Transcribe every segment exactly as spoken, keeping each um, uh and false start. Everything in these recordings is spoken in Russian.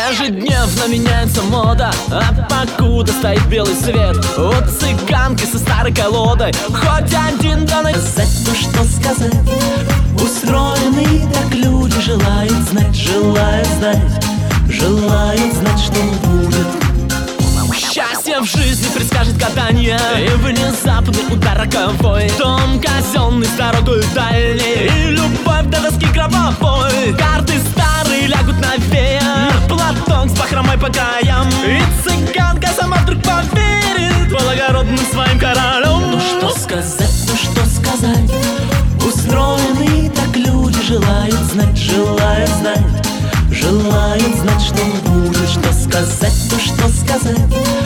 Ежедневно меняется мода, а покуда стоит белый свет, у цыганки со старой колодой хоть один донат. Сказать, ну что сказать, устроены так люди желают знать, желают знать, желают знать, что будет. Счастье в жизни предскажет гадание, и внезапный удар роковой, дом казенный с дорогой дальней, и любовь до доски гробовой. Карты старые лягут на веер, платок с бахромой по краям, и цыганка сама вдруг поверит благородным своим королем. Ну что сказать, ну что сказать, устроены так люди желают знать, желают знать, желают знать, что будет. Что сказать, ну что сказать.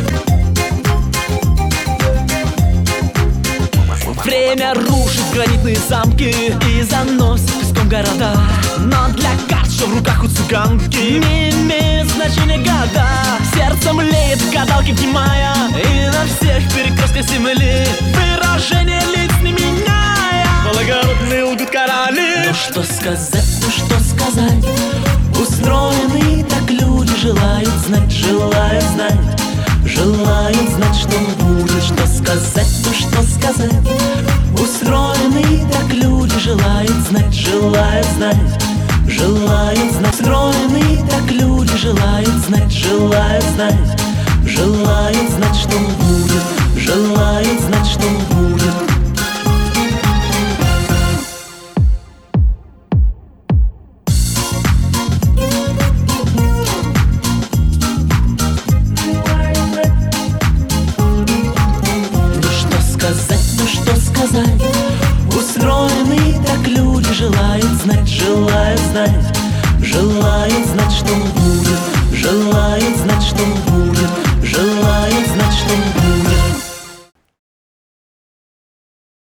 Время рушит гранитные замки и заносит песком города, но для карт, что в руках у цыганки, не имеет значения года. Сердце млеет, гадалки внимая, и на всех перекрестках земли выражение лиц не меняя, благородные лгут короли. Ну что сказать, ну что сказать, устроены так люди желают знать, желают знать, желают знать, что будет. Что сказать, ну что сказать, устроены так люди желают знать, желают знать, желают знать. Устроены так люди желают знать, желают знать, желают знать, что будет, желают знать, что будет. Устроены так люди желают знать, желают знать, желают знать, что будет.